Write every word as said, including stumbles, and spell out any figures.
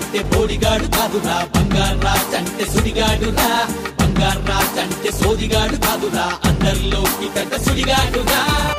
అంటే బోడిగాడు కాదురా, బంగారు రాజ్ అంటే సుడిగాడురా, బంగారు రాజ్ అంటే సోదిగాడు కాదురా, అందరిలోకి పెద్ద సుడిగాడురా.